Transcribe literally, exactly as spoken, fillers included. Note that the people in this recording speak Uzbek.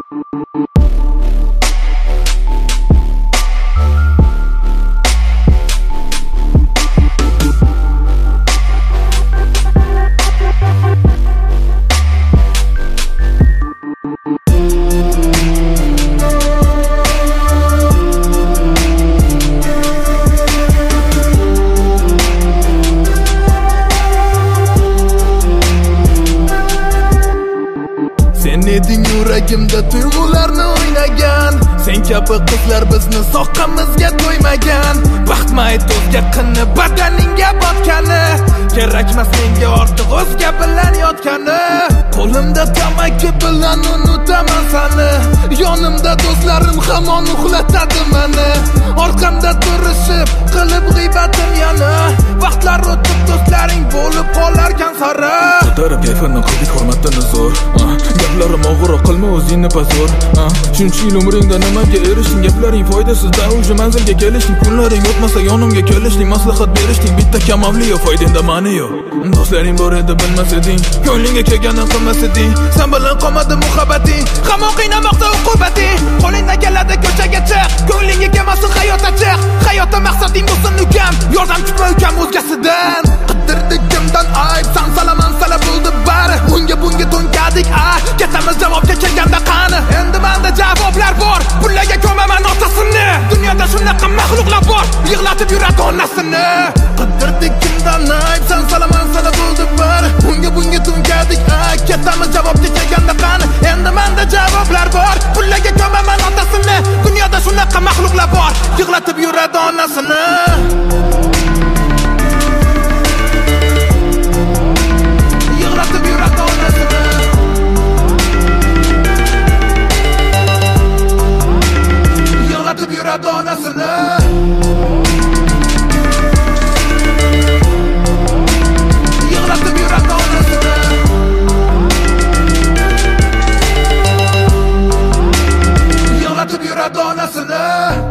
Sen eding yuragimda tuyg'ularni o'ynagan, sen kabi qizlar bizni soqqamizga to'ymagan. Baxtmayt o'zga qinni badaningga botgani, kerakmas menga ortiq o'zga bilan yotgani. Qo'limda tamaki bilan unutaman sani, yonimda do'stlarim hamon uxlatadi meni. Orqamda turishib qilib g'iybatim yana, vaqtlar o'tib do'stlaring bo'lib qolarkan sari. Ko'tarib kayfini qildik hurmatini zo'r, gaplarim og'ir qilma o'zingni pazor. Shuncha yil umringda nimaga erishding, gaplaring foydasiz, davulji manzilga kelishing. Kunlaring o'tmasa yonimga kelishing, maslahat berishing, bitta kamavli yo foydangda ma'ni yo'q. Do'stlaring bor edi bilmas eding, ko'nglingga kelganini qilmas eding. Sen bilan qolmadi muhabbating, hamon qiynamoqda uqubating. Qo'lingdan keladi ko'chaga chiq, ko'nglingga kelmasin hayot achchiq. Hayotda maqsading bo'lsin ukam, yordam kutma ukam o'zgasidan. Qidirdik kimdan ayb, san salaman sala bo'ldi bari. Unga bunga to'nkadik ah, ketamiz javobga kelganda qani. Endi menda javoblar bor, pullaga ko'maman otasini. Dunyoda shunaqa maxluqlar bor, yig'latib yuradi onasini. Qidirdik kimdan ayb, san salaman sala bo'ldi bari. Unga bunga to'nkadik ah, ketamiz javobga kelganda qani. Endi menda javoblar bor, pullaga ko'maman otasini. Dunyoda shunaqa maxluqlar bor, yig'latib yuradi onasini. Donasını